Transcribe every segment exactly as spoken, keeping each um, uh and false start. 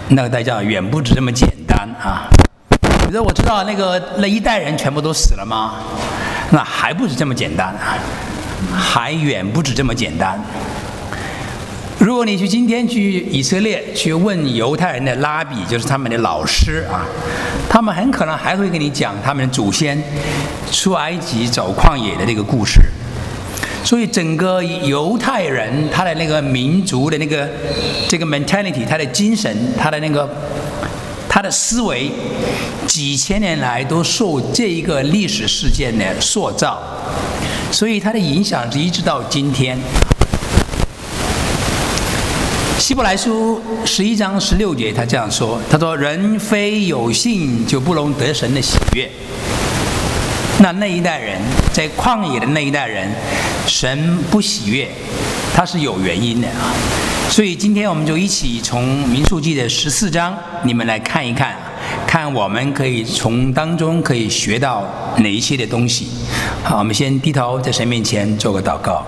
那个代价远不止这么简单啊！你说我知道那个那一代人全部都死了吗？那还不止这么简单啊，还远不止这么简单。如果你去今天去以色列去问犹太人的拉比，就是他们的老师啊，他们很可能还会跟你讲他们的祖先出埃及走旷野的这个故事。所以整个犹太人他的那个民族的那个这个 mentality， 他的精神，他的那个他的思维，几千年来都受这一个历史事件的塑造，所以它的影响是一直到今天。希伯来书十一章十六节，他这样说：“他说，人非有信，就不能得神的喜悦。”那那一代人在旷野的那一代人，神不喜悦，他是有原因的啊。所以今天我们就一起从民数记的十四章，你们来看一看，看我们可以从当中可以学到哪一些的东西。好，我们先低头在神面前做个祷告。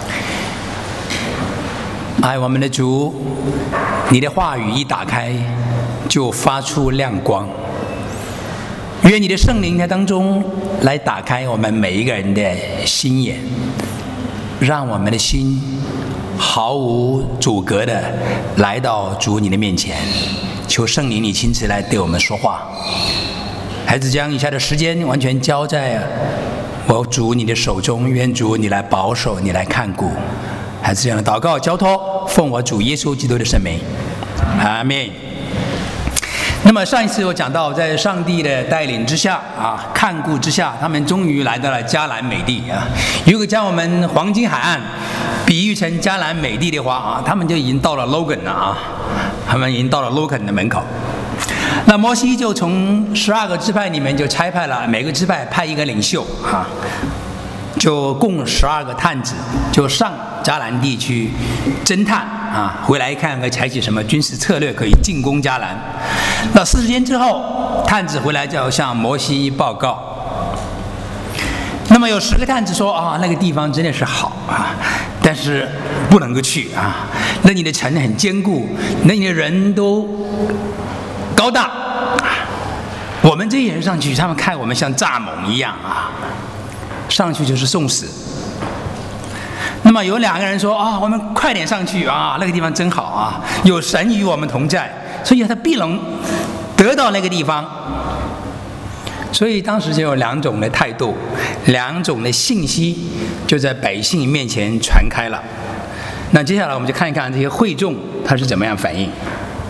爱我们的主，你的话语一打开就发出亮光，愿你的圣灵在当中来打开我们每一个人的心眼，让我们的心毫无阻隔的来到主你的面前，求圣灵你亲自来对我们说话。孩子将以下的时间完全交在我主你的手中，愿主你来保守，你来看顾。孩子这样的祷告交托，奉我主耶稣基督的圣名，阿们。那么上一次我讲到，在上帝的带领之下啊，看顾之下，他们终于来到了迦南美地啊。如果将我们黄金海岸比喻成迦南美地的话啊，他们就已经到了 Logan 了啊，他们已经到了 Logan 的门口。那摩西就从十二个支派里面就差派了每个支派派一个领袖啊，就共十二个探子，就上迦南地去侦探啊，回来看看采取什么军事策略可以进攻迦南。那四十天之后，探子回来就要向摩西报告。那么有十个探子说啊，那个地方真的是好啊，但是不能够去啊。那你的城很坚固，那你的人都高大，我们这些人上去，他们看我们像蚱蜢一样啊，上去就是送死。那么有两个人说啊，我们快点上去啊，那个地方真好啊，有神与我们同在，所以他必能得到那个地方。所以当时就有两种的态度，两种的信息就在百姓面前传开了。那接下来我们就看一看这些会众他是怎么样反应。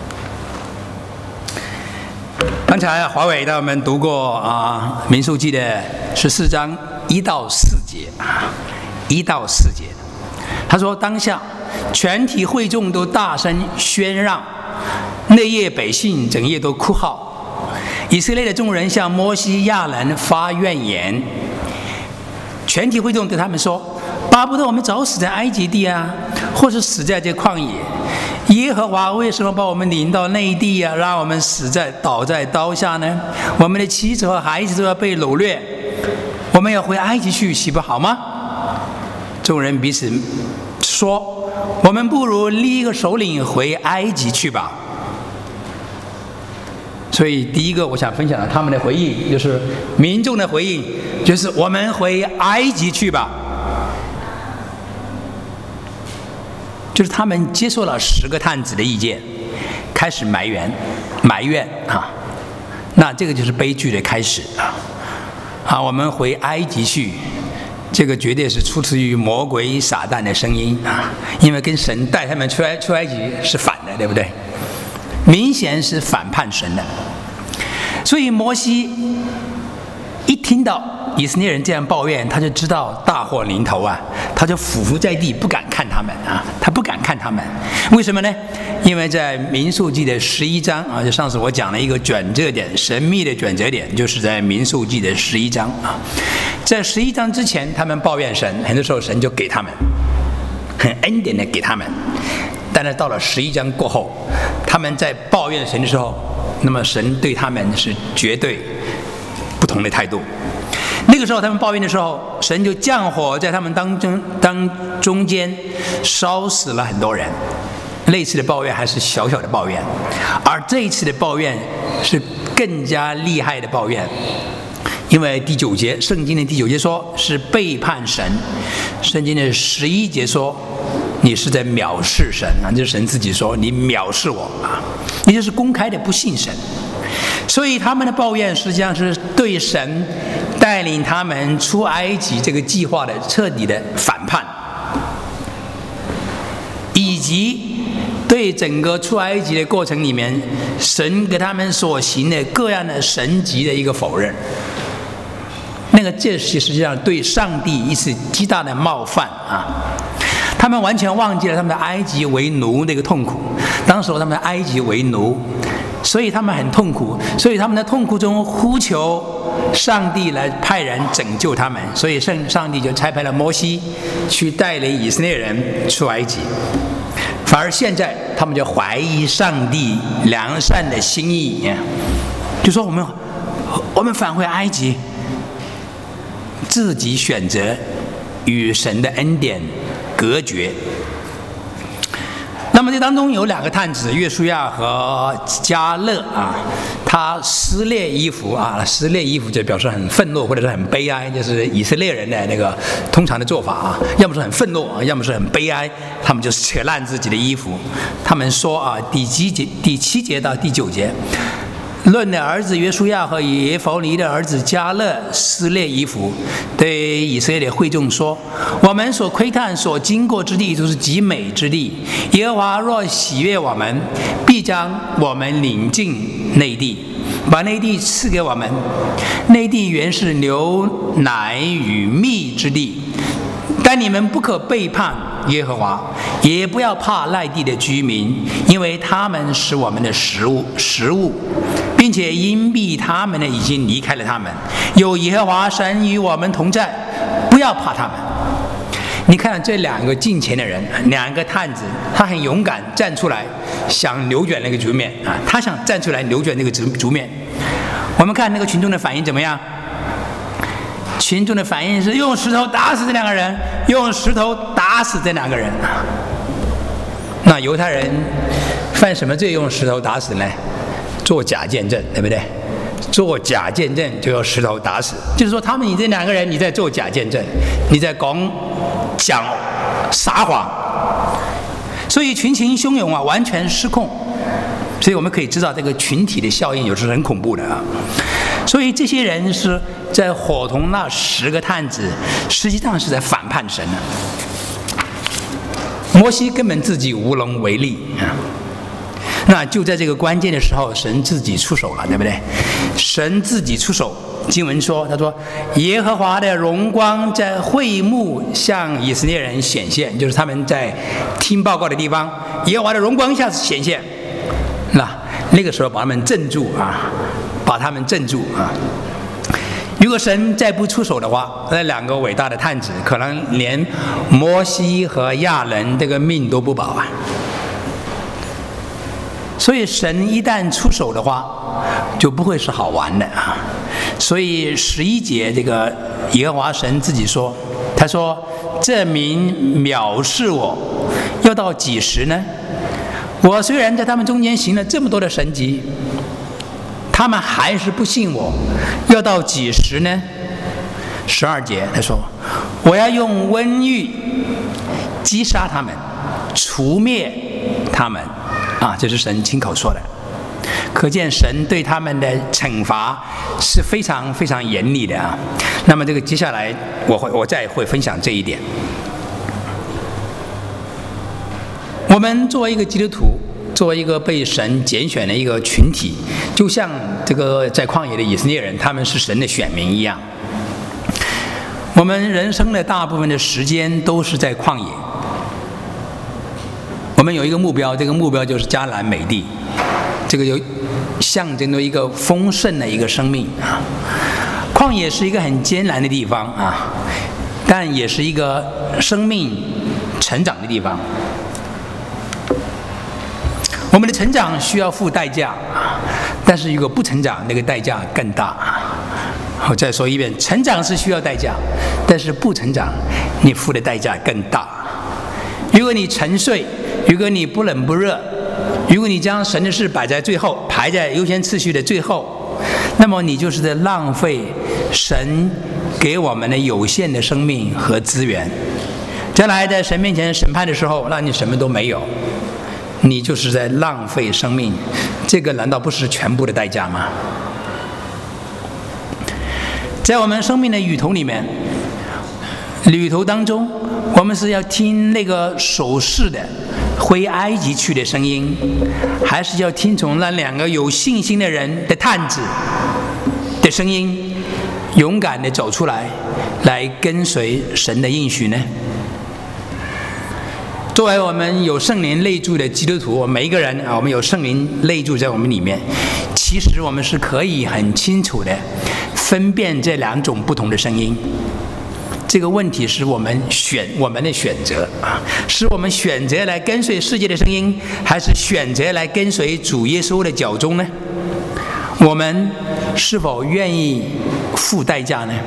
刚才华伟带我们读过啊，《民数记》的十四章一到四节啊，一到四节。他说：“当下全体会众都大声喧嚷，那夜百姓整夜都哭号。以色列的众人向摩西、亚伦发怨言。全体会众对他们说：巴不得我们早死在埃及地啊，或是死在这旷野。耶和华为什么把我们领到内地啊，让我们死在倒在刀下呢？我们的妻子和孩子都要被掳掠，我们要回埃及去，岂不好吗？”众人彼此说：“我们不如立一个首领回埃及去吧。”所以第一个我想分享的他们的回应，就是民众的回应，就是我们回埃及去吧。就是他们接受了十个探子的意见，开始埋怨埋怨啊，那这个就是悲剧的开始啊！啊，我们回埃及去，这个绝对是出自于魔鬼撒旦的声音啊！因为跟神带他们出埃出埃及是反的，对不对？明显是反叛神的。所以摩西一听到以色列人这样抱怨，他就知道大祸临头啊，他就俯伏在地，不敢看他们啊，他不敢看他们。为什么呢？因为在民数记的十一章啊，就上次我讲了一个转折点，神秘的转折点，就是在民数记的十一章啊。在十一章之前，他们抱怨神，很多时候神就给他们，很恩典的给他们。但是到了十一章过后，他们在抱怨神的时候，那么神对他们是绝对不同的态度。那个时候他们抱怨的时候，神就降火在他们当中当中间烧死了很多人。 类似的抱怨还是小小的抱怨，而这一次的抱怨是更加厉害的抱怨。因为第九节，圣经的第九节说是背叛神，圣经的十一节说你是在藐视神啊，就是神自己说你藐视我啊，也就是公开的不信神。所以他们的抱怨实际上是对神带领他们出埃及这个计划的彻底的反叛，以及对整个出埃及的过程里面神给他们所行的各样的神迹的一个否认。那个这是实际上对上帝一次极大的冒犯啊！他们完全忘记了他们的埃及为奴那个痛苦。当时他们的埃及为奴，所以他们很痛苦，所以他们的痛苦中呼求上帝来派人拯救他们，所以圣上帝就差派了摩西去带领以色列人出埃及。反而现在他们就怀疑上帝良善的心意，就说我们我们返回埃及。自己选择与神的恩典隔绝。那么这当中有两个探子，约书亚和迦勒啊，他撕裂衣服啊，撕裂衣服就表示很愤怒或者是很悲哀，就是以色列人的那个通常的做法啊，要么是很愤怒，要么是很悲哀，他们就扯烂自己的衣服。他们说啊，第七节第七节到第九节。论的儿子约书亚和耶弗尼的儿子迦勒撕裂衣服，对以色列的会众说：我们所窥探所经过之地都是极美之地，耶和华若喜悦我们，必将我们领进内地，把内地赐给我们。内地原是牛奶与蜜之地，但你们不可背叛耶和华，也不要怕那地的居民，因为他们是我们的食物食物，并且因避他们呢已经离开了他们。有耶和华神与我们同在，不要怕他们。你看这两个近前的人，两个探子，他很勇敢站出来，想扭转那个局面啊，他想站出来扭转那个局面。我们看那个群众的反应怎么样？群众的反应是用石头打死这两个人，用石头打死这两个人。那犹太人犯什么罪用石头打死呢？做假见证，对不对？做假见证就用石头打死，就是说他们你这两个人你在做假见证，你在讲讲撒谎，所以群情汹涌啊，完全失控。所以我们可以知道这个群体的效应有时是很恐怖的啊。所以这些人是在伙同那十个探子，实际上是在反叛神呢。摩西根本自己无能为力啊。那就在这个关键的时候，神自己出手了，对不对？神自己出手。经文说，他说耶和华的荣光在会幕向以色列人显现，就是他们在听报告的地方，耶和华的荣光一下子显现，那那个时候把他们镇住啊，把他们镇住啊。如果神再不出手的话，那两个伟大的探子可能连摩西和亚伦这个命都不保啊。所以神一旦出手的话，就不会是好玩的啊。所以十一节这个耶和华神自己说，他说这民藐视我，要到几时呢？我虽然在他们中间行了这么多的神迹，他们还是不信我，要到几时呢？十二节他说，我要用瘟疫击杀他们，除灭他们啊，这是神亲口说的。可见神对他们的惩罚是非常非常严厉的啊。那么这个接下来我会我再会分享这一点。我们作为一个基督徒，作为一个被神拣选的一个群体，就像这个在旷野的以色列人，他们是神的选民一样。我们人生的大部分的时间都是在旷野。我们有一个目标，这个目标就是迦南美地，这个有象征着一个丰盛的一个生命啊。旷野是一个很艰难的地方啊，但也是一个生命成长的地方。我们的成长需要付代价，但是如果不成长，那个代价更大。我再说一遍，成长是需要代价，但是不成长，你付的代价更大。如果你沉睡， 如果你不冷不热，如果你将神的事摆在最后，排在优先次序的最后，那么你就是在浪费神给我们的有限的生命和资源。将来在神面前审判的时候，那你什么都没有，你就是在浪费生命，这个难道不是全部的代价吗？在我们生命的旅途里面，旅途当中，我们是要听那个守世的回埃及去的声音，还是要听从那两个有信心的人的探子的声音，勇敢地走出来，来跟随神的应许呢？作为我们有圣灵内住的基督徒，每一个人啊，我们有圣灵内住在我们里面，其实我们是可以很清楚的分辨这两种不同的声音。这个问题是我们选我们的选择啊，是我们选择来跟随世界的声音，还是选择来跟随主耶稣的脚踪呢？我们是否愿意付代价呢？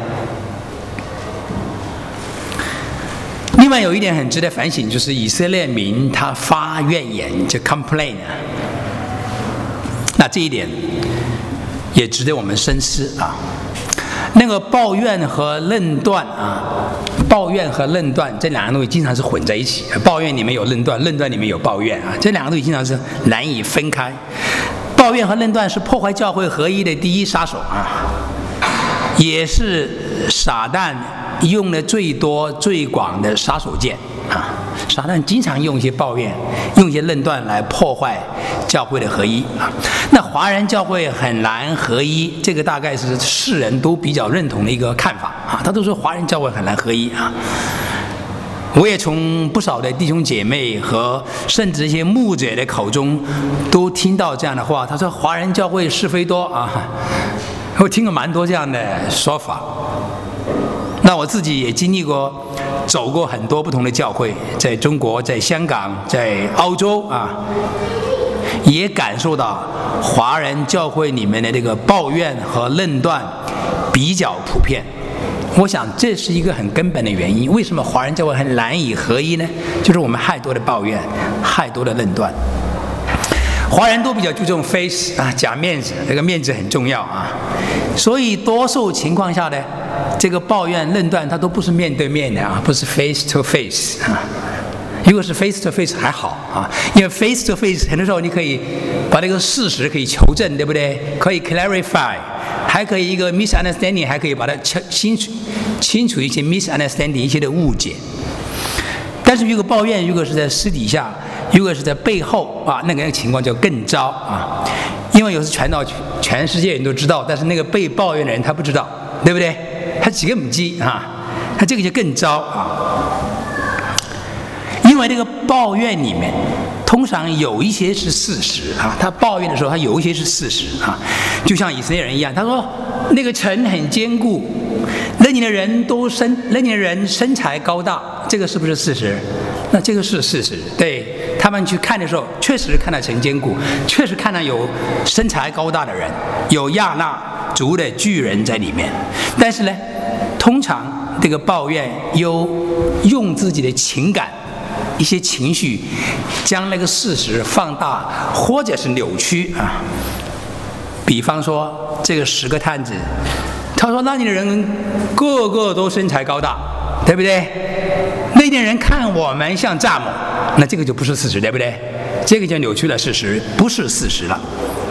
另外有一点很值得反省，就是以色列民他发怨言，就 complain 啊，那这一点也值得我们深思啊。那个抱怨和论断啊，抱怨和论断这两个东西经常是混在一起，抱怨里面有论断，论断里面有抱怨啊，这两个东西经常是难以分开。抱怨和论断是破坏教会合一的第一杀手啊，也是撒旦用的最多最广的杀手锏啊！撒旦经常用一些抱怨，用一些论断来破坏教会的合一啊。那华人教会很难合一，这个大概是世人都比较认同的一个看法啊。他都说华人教会很难合一啊。我也从不少的弟兄姐妹和甚至一些牧者的口中都听到这样的话。他说华人教会是非多啊，我听过蛮多这样的说法。那我自己也经历过，走过很多不同的教会，在中国、在香港、在澳洲啊，也感受到华人教会里面的这个抱怨和论断比较普遍。我想这是一个很根本的原因。为什么华人教会很难以合一呢？就是我们太多的抱怨，太多的论断。华人都比较注重 face 啊，讲面子，这个面子很重要啊，所以多数情况下呢，这个抱怨论断它都不是面对面的啊，不是 face to face 啊。如果是 face to face 还好啊，因为 face to face 很多时候你可以把这个事实可以求证，对不对？可以 clarify， 还可以一个 misunderstanding， 还可以把它清楚清楚一些 misunderstanding 一些的误解。但是如果抱怨，如果是在私底下，如果是在背后啊，那个情况就更糟啊，因为有时传到全世界人都知道，但是那个被抱怨的人他不知道，对不对？他几个母鸡啊，他这个就更糟啊。因为这个抱怨里面，通常有一些是事实啊，他抱怨的时候，他有一些是事实啊，就像以色列人一样，他说那个城很坚固，那里的人都身，那里的人身材高大，这个是不是事实？那这个是事实，对他们去看的时候，确实看到城坚固，确实看到有身材高大的人，有亚纳族的巨人在里面。但是呢，通常这个抱怨又用自己的情感、一些情绪，将那个事实放大或者是扭曲啊。比方说，这个十个探子，他说那里的人个个都身材高大，对不对？那点人看我们像蚱蜢，那这个就不是事实，对不对？这个就扭曲了事实，不是事实了。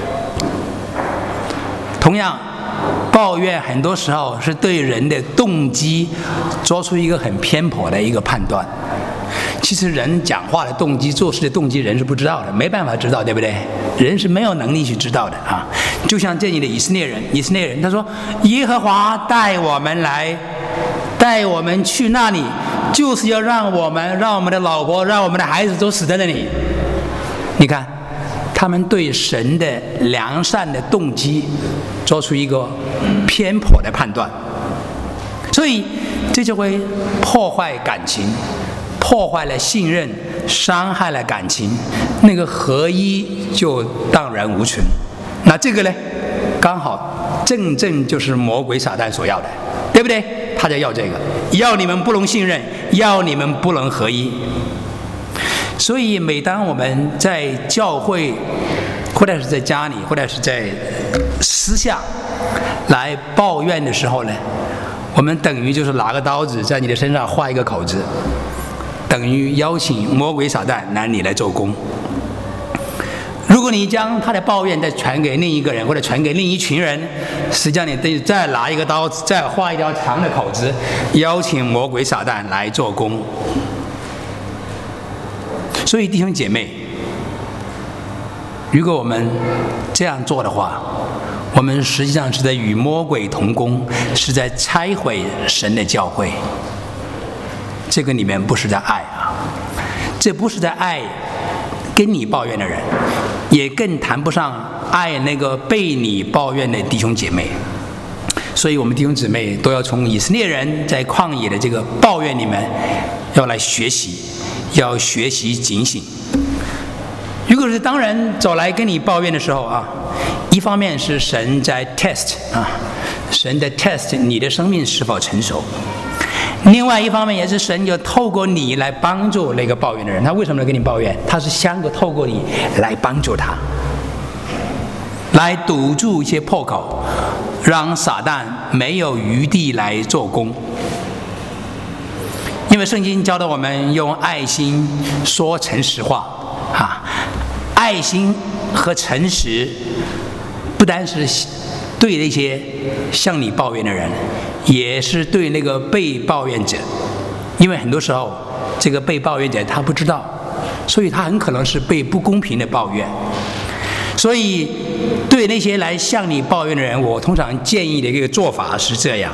同样，抱怨很多时候是对人的动机做出一个很偏颇的一个判断。其实人讲话的动机、做事的动机，人是不知道的，没办法知道，对不对？人是没有能力去知道的啊。就像这里的以色列人，以色列人他说：“耶和华带我们来，带我们去那里，就是要让我们、让我们的老婆、让我们的孩子都死在那里。”你看，他们对神的良善的动机做出一个偏颇的判断，所以这就会破坏感情。破坏了信任，伤害了感情，那个合一就荡然无存。那这个呢，刚好正正就是魔鬼撒旦所要的，对不对？他就要这个，要你们不能信任，要你们不能合一。 所以每当我们在教会，或者是在家里，或者是在私下来抱怨的时候呢，我们等于就是拿个刀子在你的身上划一个口子，等于邀请魔鬼撒旦拿你来做工。如果你将他的抱怨再传给另一个人，或者传给另一群人，实际上你得再拿一个刀子，再划一条长的口子，邀请魔鬼撒旦来做工。所以弟兄姐妹，如果我们这样做的话，我们实际上是在与魔鬼同工，是在拆毁神的教会。这个里面不是在爱啊，这不是在爱跟你抱怨的人，也更谈不上爱那个被你抱怨的弟兄姐妹。所以我们弟兄姊妹都要从以色列人在旷野的这个抱怨里面要来学习，要学习警醒。如果是当人走来跟你抱怨的时候啊，一方面是神在 test 啊，神在 test 你的生命是否成熟；另外一方面也是神就透过你来帮助那个抱怨的人。他为什么来跟你抱怨？他是想透过你来帮助他，来堵住一些破口，让撒旦没有余地来做工。因为圣经教导我们用爱心说诚实话啊，爱心和诚实不单是对那些向你抱怨的人，也是对那个被抱怨者。因为很多时候这个被抱怨者他不知道，所以他很可能是被不公平的抱怨。所以对那些来向你抱怨的人，我通常建议的一个做法是这样：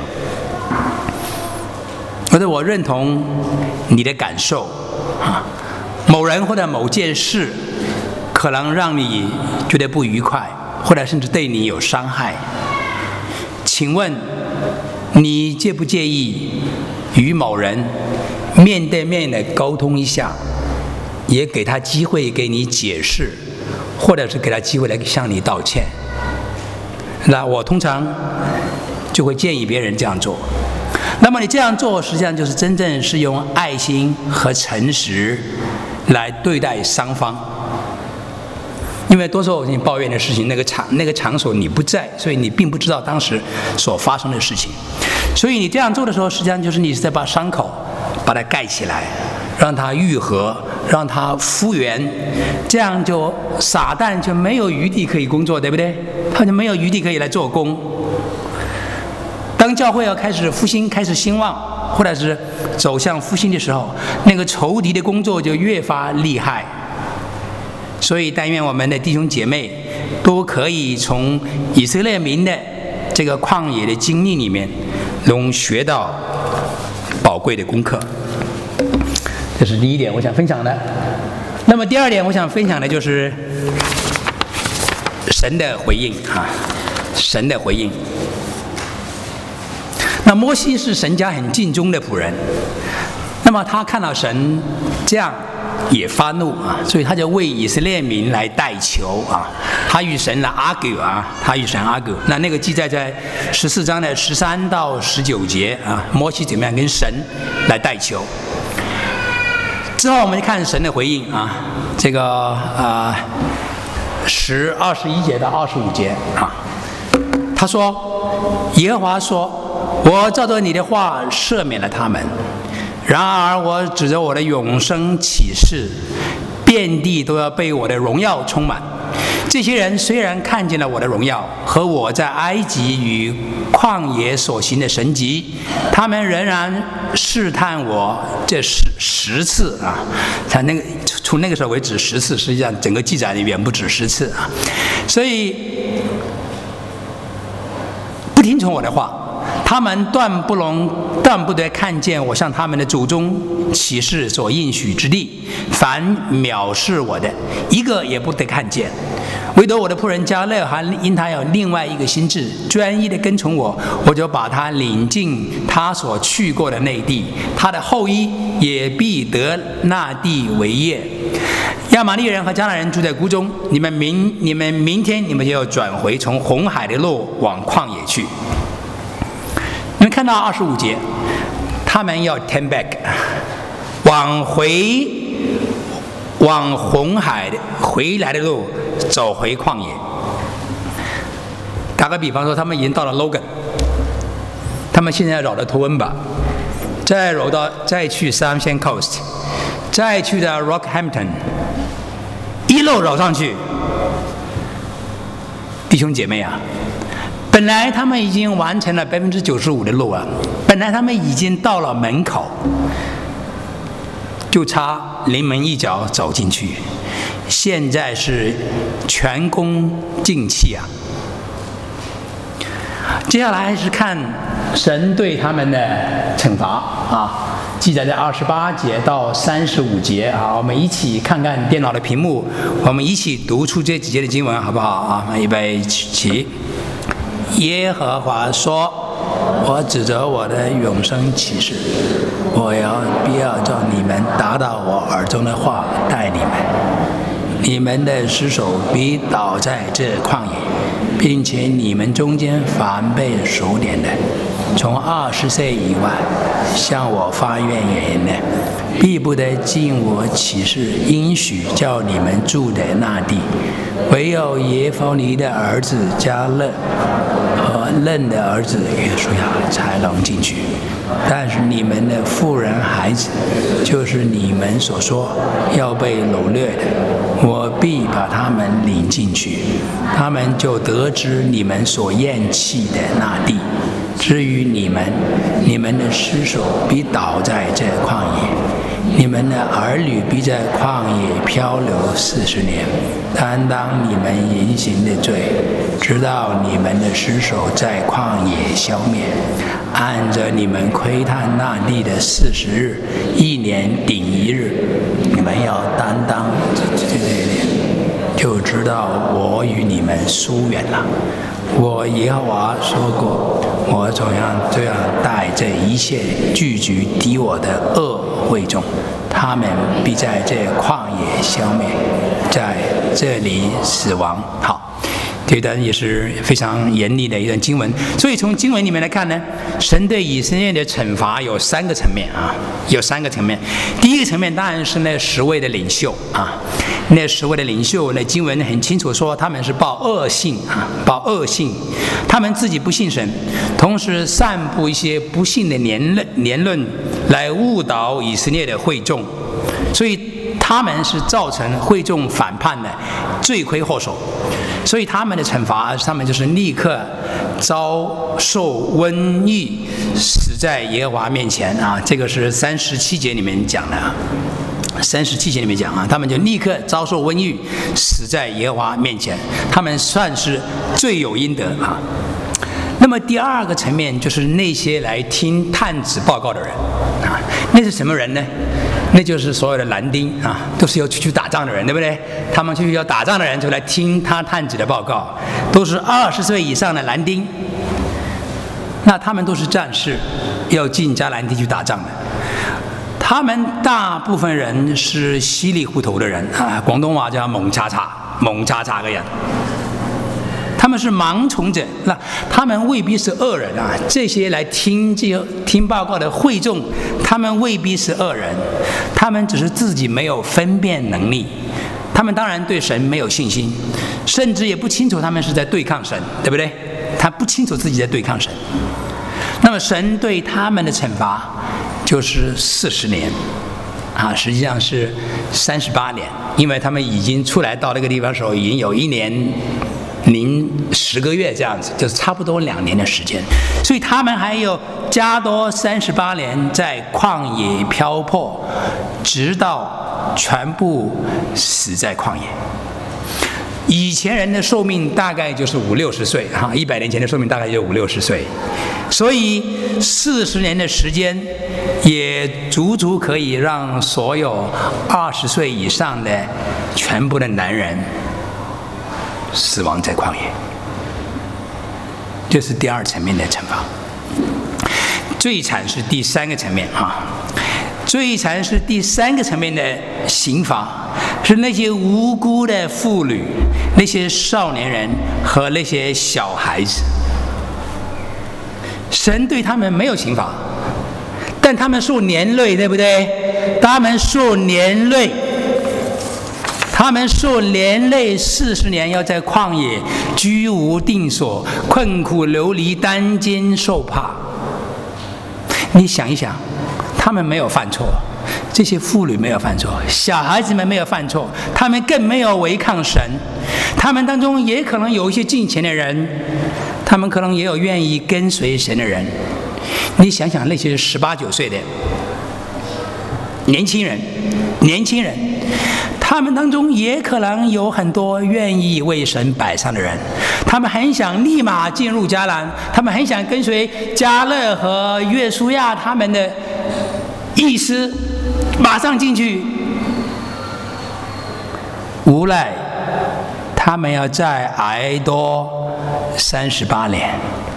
或者我认同你的感受啊，某人或者某件事可能让你觉得不愉快，或者甚至对你有伤害。请问你介不介意与某人面对面的沟通一下，也给他机会给你解释，或者是给他机会来向你道歉？那我通常就会建议别人这样做。那么你这样做实际上就是真正是用爱心和诚实来对待双方。因为多数你抱怨的事情，那个场那个场所你不在，所以你并不知道当时所发生的事情。所以你这样做的时候，实际上就是你是在把伤口把它盖起来，让它愈合，让它复原，这样就撒旦就没有余地可以工作，对不对？他就没有余地可以来做工。当教会要开始复兴、开始兴旺，或者是走向复兴的时候，那个仇敌的工作就越发厉害。所以但愿我们的弟兄姐妹都可以从以色列民的这个旷野的经历里面能学到宝贵的功课。这是第一点我想分享的。那么第二点我想分享的就是神的回应啊，神的回应。那摩西是神家很尽忠的仆人，那么他看到神这样也发怒啊，所以他就为以色列民来代求啊，他与神来 argue 啊，他与神 argue。那那个记载在十四章的十三到十九节啊，摩西怎么样跟神来代求。之后我们看神的回应啊，这个啊十二十一节到二十五节啊，他说：“耶和华说，我照着你的话赦免了他们。然而我指着我的永生起誓，遍地都要被我的荣耀充满。这些人虽然看见了我的荣耀和我在埃及与旷野所行的神迹，他们仍然试探我这十十次啊！他那个从那个时候为止十次，实际上整个记载里远不止十次啊！所以不听从我的话。”他们断不能断不得看见我向他们的祖宗起誓所应许之地，凡藐视我的，一个也不得看见。唯独我的仆人迦勒还因他有另外一个心志，专一的跟从我，我就把他领进他所去过的内地，他的后裔也必得那地为业。亚玛利人和迦南人住在谷中，你们明你们明天你们就要转回从红海的路往旷野去。你们看到二十五节，他们要 turn back， 往回往红海回来的路走回旷野。打个比方说，他们已经到了 Logan， 他们现在要绕到托恩吧，再绕到再去 Sunshine Coast， 再去到 Rockhampton， 一路绕上去。弟兄姐妹啊，本来他们已经完成了百分之九十五的路啊，本来他们已经到了门口，就差临门一脚走进去，现在是前功尽弃啊。接下来是看神对他们的惩罚啊，记载在二十八节到三十五节啊，我们一起看看电脑的屏幕，我们一起读出这几节的经文好不好啊？预备起。耶和华说：“我指着我的永生启示，我要必要叫你们达到我耳中的话带你们，你们的尸首必倒在这旷野。”并且你们中间凡被数点的，从二十岁以外向我发怨言的，必不得进我启示应许叫你们住的那地。唯有耶弗尼的儿子迦勒和嫩的儿子约书亚才能进去。但是你们的妇人孩子，就是你们所说要被掳掠的，我必把他们领进去，他们就得知你们所厌弃的那地。至于你们，你们的尸首必倒在这旷野，你们的儿女必在旷野漂流四十年，担当你们淫行的罪，直到你们的尸首在旷野消灭。按着你们窥探那地的四十日，一年顶一日，你们要担当这这这，就知道我与你们疏远了。我耶和华说过，我总要这样带这一切聚集敌我的恶会众，他们必在这旷野消灭，在这里死亡。好。这段也是非常严厉的一段经文，所以从经文里面来看呢，神对以色列的惩罚有三个层面啊，有三个层面。第一个层面当然是那十位的领袖啊，那十位的领袖，那经文很清楚说他们是报恶信啊，报恶信，他们自己不信神，同时散布一些不信的言论言论来误导以色列的会众，所以他们是造成会众反叛的罪魁祸首。所以他们的惩罚，他们就是立刻遭受瘟疫，死在耶和华面前啊！这个是三十七节里面讲的，三十七节里面讲啊，他们就立刻遭受瘟疫，死在耶和华面前，他们算是罪有应得啊。那么第二个层面就是那些来听探子报告的人啊，那是什么人呢？那就是所有的男丁啊，都是要出去打仗的人，对不对？他们出去要打仗的人就来听他探子的报告，都是二十岁以上的男丁。那他们都是战士，要进迦南地去打仗的。他们大部分人是稀里糊涂的人啊，广东话叫蒙查查、蒙查查的人。他们是盲从者，那他们未必是恶人啊。这些来听这听报告的会众，他们未必是恶人，他们只是自己没有分辨能力。他们当然对神没有信心，甚至也不清楚他们是在对抗神，对不对？他不清楚自己在对抗神。那么神对他们的惩罚就是四十年，啊，实际上是三十八年，因为他们已经出来到那个地方的时候，已经有一年。零十个月这样子，就是差不多两年的时间，所以他们还有加多三十八年在旷野漂泊，直到全部死在旷野。以前人的寿命大概就是五六十岁哈，一百年前的寿命大概就五六十岁，所以四十年的时间也足足可以让所有二十岁以上的全部的男人死亡在旷野，这是第二层面的惩罚。最惨是第三个层面啊，最惨是第三个层面的刑罚，是那些无辜的妇女、那些少年人和那些小孩子。神对他们没有刑罚，但他们受连累，对不对？他们受连累。 他们受连累四十年，要在旷野居无定所，困苦流离，单肩受怕。你想一想，他们没有犯错，这些妇女没有犯错，小孩子们没有犯错，他们更没有违抗神。他们当中也可能有一些敬虔的人，他们可能也有愿意跟随神的人。你想想那些十八九岁的年轻人，年轻人，他们当中也可能有很多愿意为神摆上的人，他们很想立马进入迦南，他们很想跟随迦勒和约书亚他们的意思，马上进去。无奈他们要再挨多三十八年，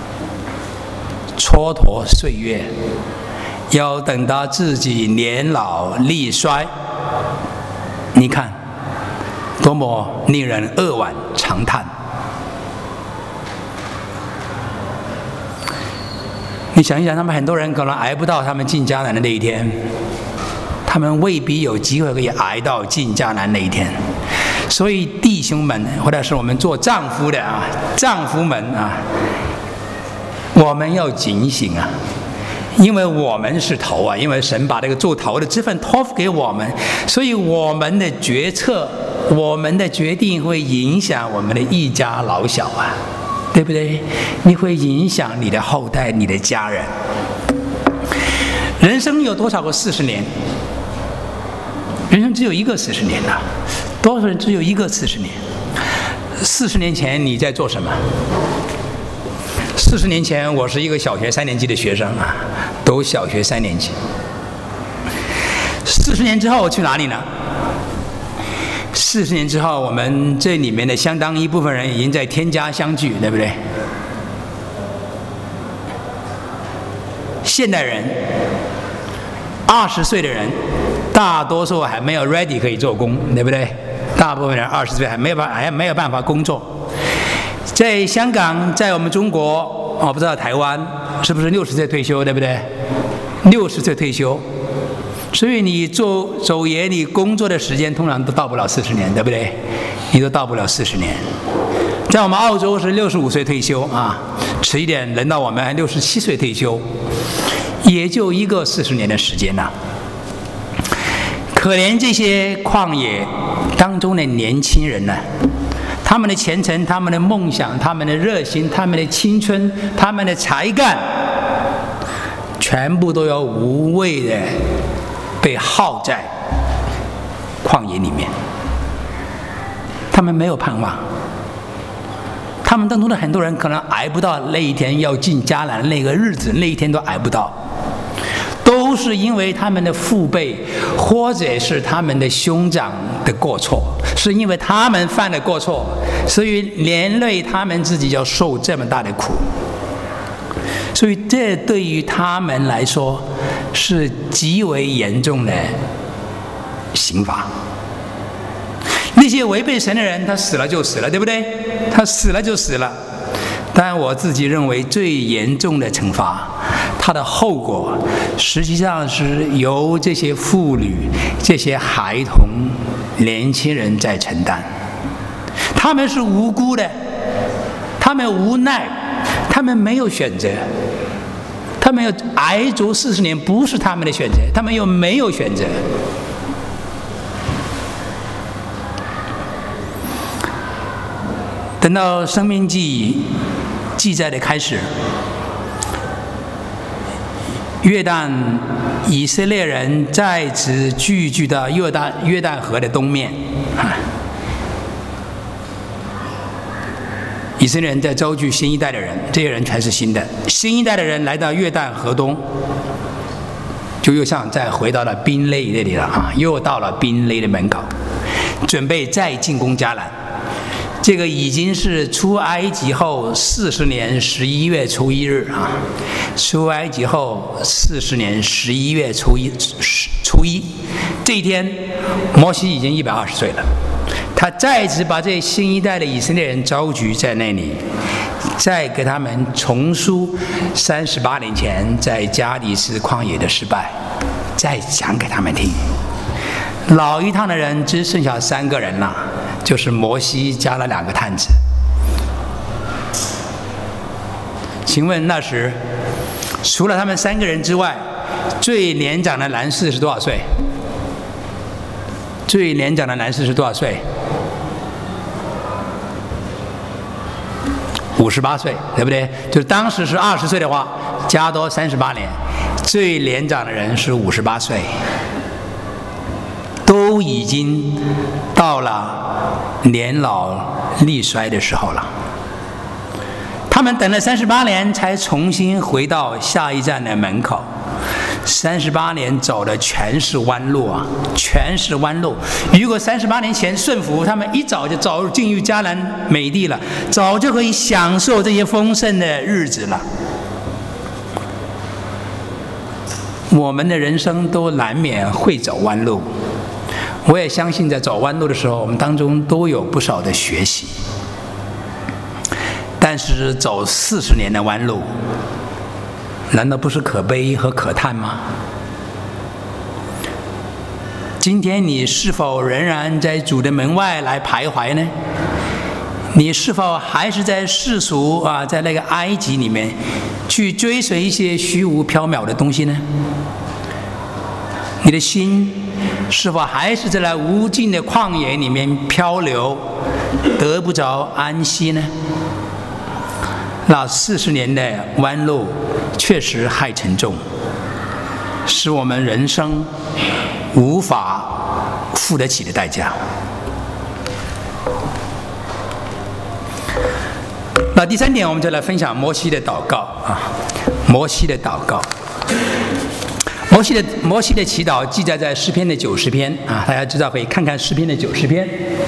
蹉跎岁月，要等到自己年老力衰。你看多么令人扼腕长叹。你想一想，他们很多人可能挨不到他们进迦南的那一天，他们未必有机会可以挨到进迦南那一天。所以弟兄们，或者是我们做丈夫的啊，丈夫们啊，我们要警醒啊，因为我们是头啊，因为神把这个做头的这份托付给我们，所以我们的决策，我们的决定会影响我们的一家老小啊，对不对？你会影响你的后代，你的家人。人生有多少个四十年？人生只有一个四十年啊，多少人只有一个四十年？四十年前你在做什么？四十年前，我是一个小学三年级的学生啊，读小学三年级。四十年之后去哪里呢？四十年之后，我们这里面的相当一部分人已经在天家相聚，对不对？现代人，二十岁的人，大多数还没有 ready 可以做工，对不对？大部分人二十岁还没有办还没有办法工作。在香港，在我们中国，我不知道台湾是不是六十岁退休，对不对？六十岁退休，所以你做走爷，你工作的时间通常都到不了四十年，对不对？你都到不了四十年。在我们澳洲是六十五岁退休啊，迟一点轮到我们六十七岁退休，也就一个四十年的时间呐、啊。可怜这些旷野当中的年轻人呢、啊，他们的前程，他们的梦想，他们的热心，他们的青春，他们的才干，全部都要无谓的被耗在旷野里面。他们没有盼望，他们当中的很多人可能挨不到那一天要进迦南那个日子，那一天都挨不到，都是因为他们的父辈或者是他们的兄长的过错，是因为他们犯了过错，所以连累他们自己要受这么大的苦。所以这对于他们来说是极为严重的刑罚。那些违背神的人，他死了就死了，对不对？他死了就死了。但我自己认为最严重的惩罚，它的后果实际上是由这些妇女、这些孩童、年轻人在承担。他们是无辜的，他们无奈，他们没有选择，他们要挨足四十年不是他们的选择，他们又没有选择。等到《申命记》记载的开始，约旦以色列人再次聚集到约旦约旦河的东面，以色列人在招聚新一代的人，这些人才是新的。新一代的人来到约旦河东，就又像再回到了兵勒那里了啊，又到了兵勒的门口，准备再进攻迦南。这个已经是出埃及后四十年十一月初一日啊，出埃及后四十年十一月初一初一这一天，摩西已经一百二十岁了。他再次把这新一代的以色列人召集在那里，再给他们重述三十八年前在加迪斯旷野的失败，再讲给他们听。 老一趟的人只剩下三个人了，就是摩西加了两个探子。请问那时除了他们三个人之外，最年长的男士是多少岁？最年长的男士是多少岁？五十八岁，对不对？就是当时是二十岁的话，加多三十八年，最年长的人是五十八岁，都已经到了年老力衰的时候了。他们等了三十八年，才重新回到下一站的门口。三十八年走的全是弯路啊，全是弯路。如果三十八年前顺服，他们一早就早进入迦南美地了，早就可以享受这些丰盛的日子了。我们的人生都难免会走弯路，我也相信在走弯路的时候，我们当中都有不少的学习。但是走四十年的弯路，难道不是可悲和可叹吗？今天你是否仍然在主的门外来徘徊呢？你是否还是在世俗啊，在那个埃及里面去追随一些虚无缥缈的东西呢？你的心是否还是在那无尽的旷野里面漂流，得不着安息呢？那四十年的弯路确实太沉重，是我们人生无法付得起的代价。那第三点，我们就来分享摩西的祷告啊，摩西的祷告。摩西的摩西的祈祷记载在诗篇的九十篇啊，大家知道可以看看诗篇的九十篇。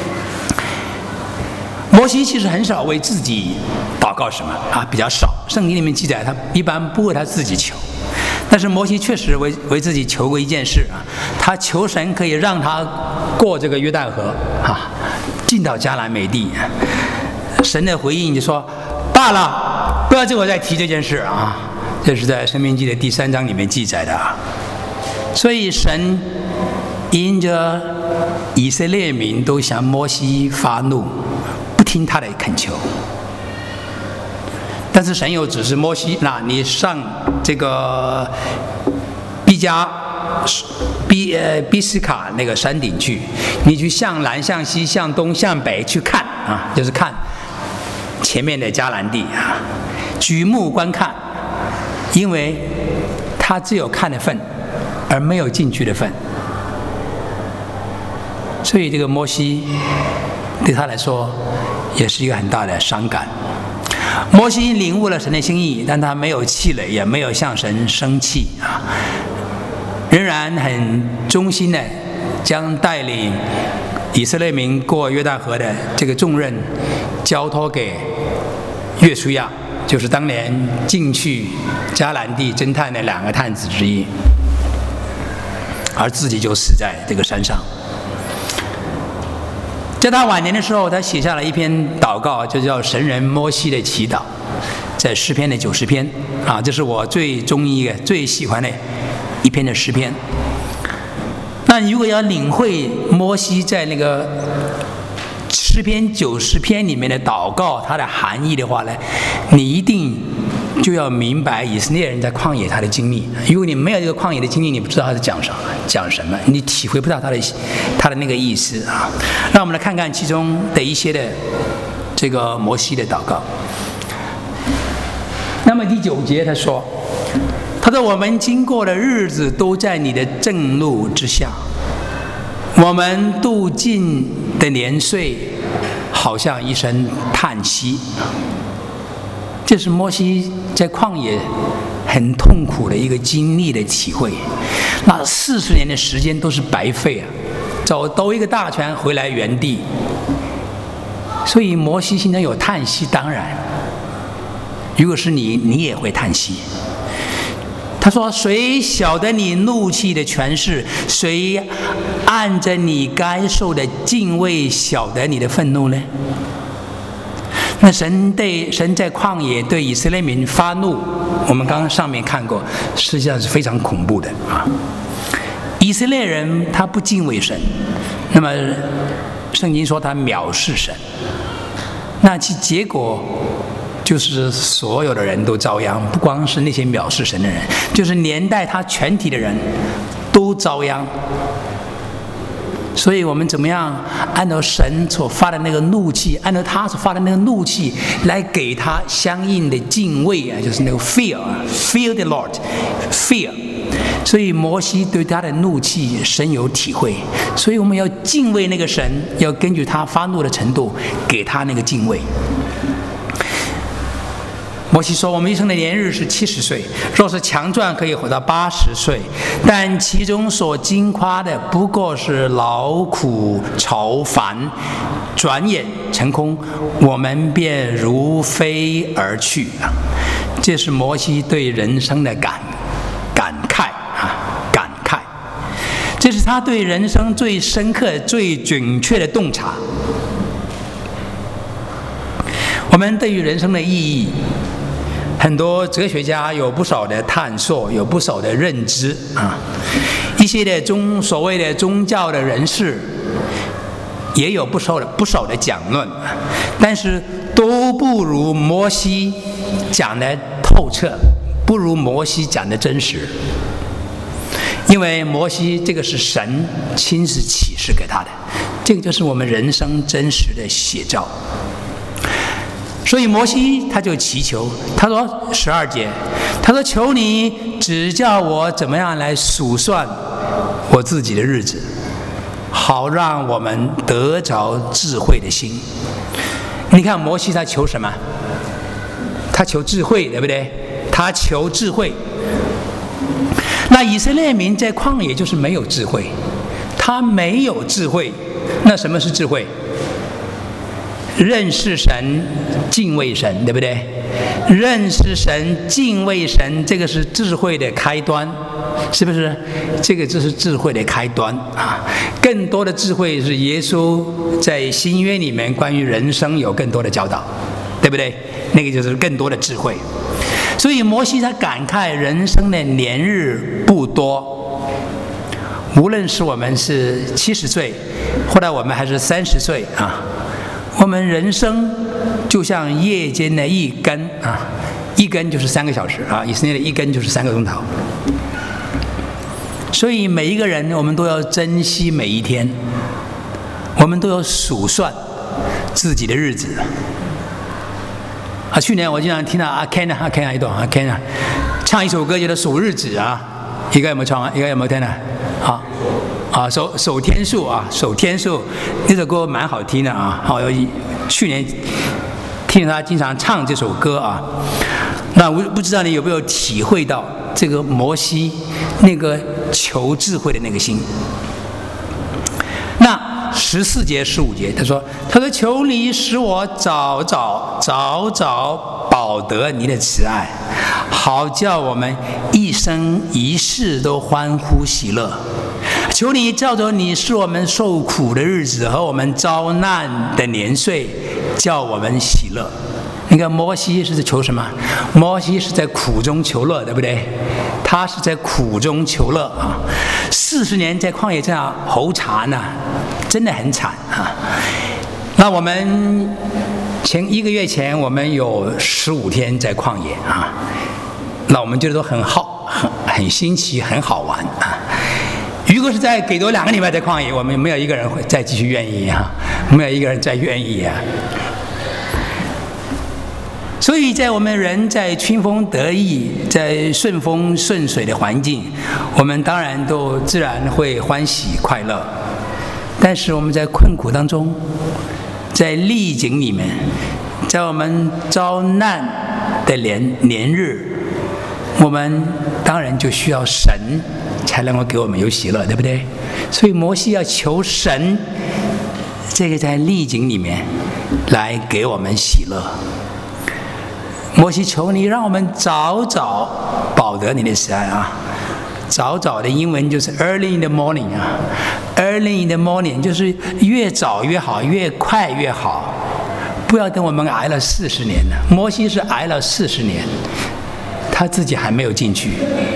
摩西其实很少为自己祷告什么啊，比较少。圣经里面记载，他一般不为他自己求，但是摩西确实为为自己求过一件事啊，他求神可以让他过这个约旦河啊，进到迦南美地。神的回应就说：“罢了，不要这会再提这件事啊。”这是在申命记的第三章里面记载的啊。所以神因着以色列民都向摩西发怒，不听他的恳求。但是神又指示摩西：那你上这个毕加毕呃毕斯卡那个山顶去，你去向南、向西、向东、向北去看啊，就是看前面的迦南地啊，举目观看，因为他只有看的份，而没有进去的份。所以这个摩西对他来说也是一个很大的伤感。摩西领悟了神的心意，但他没有气馁，也没有向神生气啊，仍然很忠心的将带领以色列民过约旦河的这个重任交托给约书亚，就是当年进去迦南地侦探的两个探子之一，而自己就死在这个山上。在他晚年的时候，他写下了一篇祷告，就叫神人摩西的祈祷，在诗篇的九十篇啊，这是我最中意的、最喜欢的一篇的诗篇。那你如果要领会摩西在那个诗篇九十篇里面的祷告它的含义的话呢，你一定就要明白以色列人在旷野他的经历。如果你没有这个旷野的经历，你不知道他在讲什么，讲什么，你体会不到他的他的那个意思啊。让我们来看看其中的一些的这个摩西的祷告。那么第九节他说，他说我们经过的日子都在你的正路之下，我们度尽的年岁好像一声叹息。这是摩西在旷野很痛苦的一个经历的体会。那四十年的时间都是白费啊，走兜一个大圈回来原地。所以摩西心中有叹息，当然，如果是你，你也会叹息。他说：“谁晓得你怒气的权势？谁按着你该受的敬畏晓得你的愤怒呢？”那神对神在旷野对以色列民发怒，我们刚刚上面看过，实际上是非常恐怖的啊！ 以色列人他不敬畏神，那么圣经说他藐视神，那其结果就是所有的人都遭殃，不光是那些藐视神的人，就是连带他全体的人都遭殃。所以我们怎么样按照神所发的那个怒气，按照他所发的那个怒气来给他相应的敬畏啊，就是那个 fear fear the Lord fear。 所以摩西对他的怒气深有体会，所以我们要敬畏那个神，要根据他发怒的程度给他那个敬畏。摩西说：“我们一生的年日是七十岁，若是强壮，可以活到八十岁。但其中所经夸的，不过是劳苦愁烦，转眼成空，我们便如飞而去。”啊，这是摩西对人生的感感慨啊，感慨。这是他对人生最深刻、最准确的洞察。我们对于人生的意义，很多哲学家有不少的探索，有不少的认知啊。一些的宗所谓的宗教的人士也有不少的不少的讲论，但是都不如摩西讲的透彻，不如摩西讲的真实。因为摩西这个是神亲自启示给他的，这个就是我们人生真实的写照。所以摩西他就祈求，他说十二节，他说求你指教我怎么样来数算我自己的日子，好让我们得着智慧的心。你看摩西他求什么？他求智慧，对不对？他求智慧。那以色列民在旷野就是没有智慧，他没有智慧。那什么是智慧？认识神，敬畏神，对不对？认识神，敬畏神，这个是智慧的开端，是不是？这个就是智慧的开端啊！更多的智慧是耶稣在新约里面关于人生有更多的教导，对不对？那个就是更多的智慧。所以摩西他感慨人生的年日不多，无论是我们是七十岁，或者我们还是三十岁啊。我们人生就像夜间的一根啊，一根就是三个小时啊，以色列的一根就是三个钟头。所以每一个人，我们都要珍惜每一天，我们都要数算自己的日子。啊，去年我经常听到阿 Ken 啊，阿 Ken 一段阿 Ken 啊，唱一首歌叫做《数日子》啊，一个有没有唱啊？一个有没有听呢？好。啊，守守天数啊，守天数，那首歌蛮好听的啊。好，去年听他经常唱这首歌啊。那我不知道你有没有体会到这个摩西那个求智慧的那个心。那十四节、十五节，他说：“他说求你使我早早早早饱得你的慈爱，好叫我们一生一世都欢呼喜乐。求你照着你是我们受苦的日子和我们遭难的年岁，叫我们喜乐。”你看摩西是在求什么？摩西是在苦中求乐，对不对？他是在苦中求乐啊！四十年在旷野这样喉禅呢，真的很惨啊！那我们前一个月前，我们有十五天在旷野啊，那我们觉得都很好，很很新奇，很好玩啊。如果是再给多两个礼拜在旷野，我们没有一个人会再继续愿意啊，没有一个人再愿意啊。所以在我们人在春风得意、在顺风顺水的环境，我们当然都自然会欢喜快乐。但是我们在困苦当中，在逆境里面，在我们遭难的年年日，我们当然就需要神才能够给我们有喜乐，对不对？所以摩西要求神，这个在逆境里面来给我们喜乐。摩西求你让我们早早饱得你的慈爱啊！早早的英文就是 early in the morning 啊 ，early in the morning 就是越早越好，越快越好，不要等我们挨了四十年了。摩西是挨了四十年，他自己还没有进去。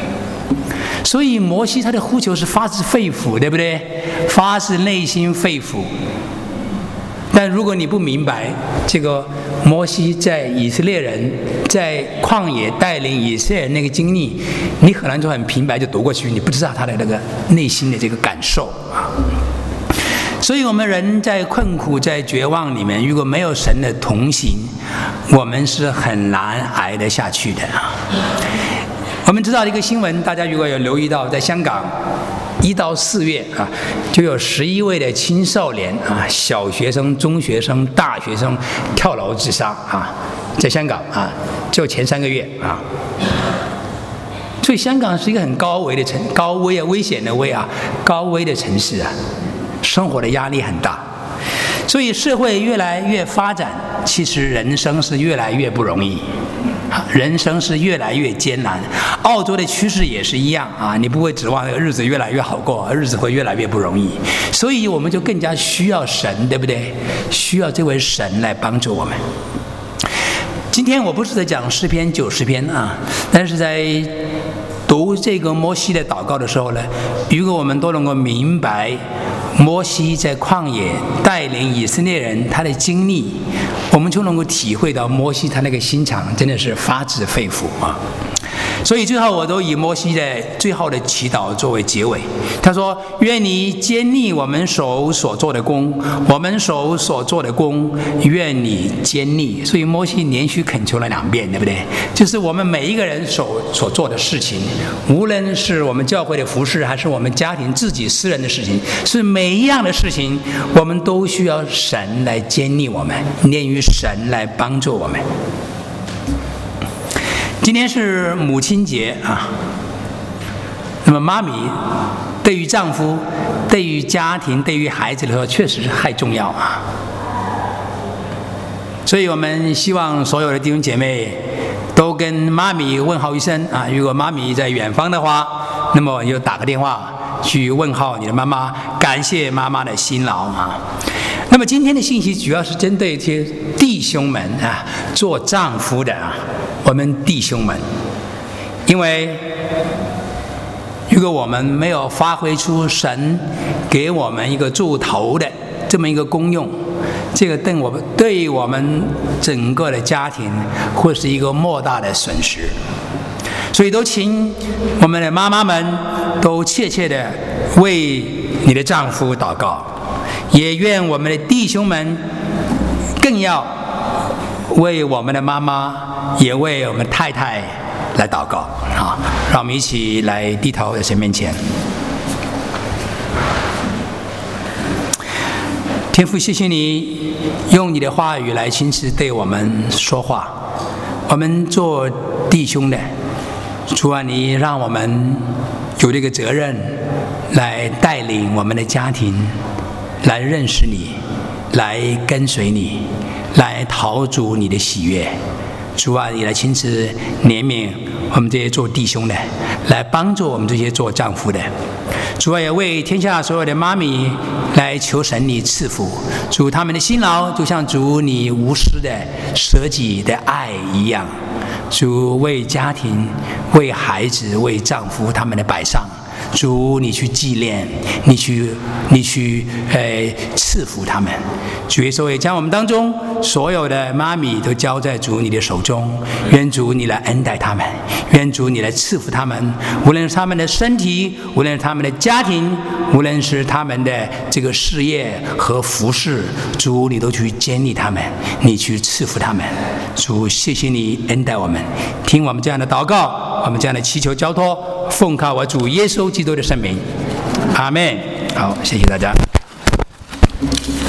所以摩西他的呼求是发自肺腑，对不对？发自内心肺腑。但如果你不明白这个摩西在以色列人在旷野带领以色列人那个经历，你可能就很平白就读过去，你不知道他的那个内心的这个感受啊。所以我们人在困苦在绝望里面，如果没有神的同行，我们是很难挨得下去的啊。我们知道一个新闻，大家如果有留意到，在香港一到四月啊，就有十一位的青少年啊，小学生、中学生、大学生跳楼自杀啊，在香港啊，就前三个月啊。所以香港是一个很高危的城，高危啊，危险的危啊，高危的城市啊，生活的压力很大。所以社会越来越发展，其实人生是越来越不容易。人生是越来越艰难，澳洲的趋势也是一样啊！你不会指望这个日子越来越好过，日子会越来越不容易，所以我们就更加需要神，对不对？需要这位神来帮助我们。今天我不是在讲诗篇九十篇啊，但是在读这个摩西的祷告的时候呢，如果我们都能够明白摩西在旷野带领以色列人他的经历，我们就能够体会到摩西他那个心肠真的是发自肺腑啊。所以最后我都以摩西的最后的祈祷作为结尾。他说：愿你坚立我们手所做的工，我们手所做的工，愿你坚立。所以摩西连续恳求了两遍，对不对？就是我们每一个人手所做的事情，无论是我们教会的服事，还是我们家庭自己私人的事情，是每一样的事情，我们都需要神来坚立我们，念于神来帮助我们。今天是母亲节啊，那么妈咪对于丈夫、对于家庭、对于孩子来说，确实是太重要啊。所以我们希望所有的弟兄姐妹都跟妈咪问候一声啊。如果妈咪在远方的话，那么就打个电话去问候你的妈妈，感谢妈妈的辛劳啊。那么今天的信息主要是针对这些弟兄们啊，做丈夫的啊，我们弟兄们，因为如果我们没有发挥出神给我们一个做头的这么一个功用，这个对我们对我们整个的家庭会是一个莫大的损失。所以都请我们的妈妈们都切切的为你的丈夫祷告，也愿我们的弟兄们更要为我们的妈妈，也为我们太太来祷告啊！让我们一起来低头在神面前。天父，谢谢你用你的话语来亲自对我们说话。我们做弟兄的，主啊，你让我们有这个责任来带领我们的家庭，来认识你，来跟随你，来讨主你的喜悦。主啊，你来亲自怜悯我们这些做弟兄的，来帮助我们这些做丈夫的。主啊，也为天下所有的妈咪来求神你赐福。主，他们的辛劳就像主你无私的舍己的爱一样。主，为家庭、为孩子、为丈夫他们的摆上，主你去纪念，你去你去呃赐福他们。主耶稣也将我们当中所有的妈咪都交在主你的手中，愿主你来恩待他们，愿主你来赐福他们，无论是他们的身体，无论是他们的家庭，无论是他们的这个事业和服事，主你都去建立他们，你去赐福他们。主，谢谢你恩待我们，听我们这样的祷告，我们这样的祈求交托，奉靠我主耶稣基督的圣名，阿们。好，谢谢大家。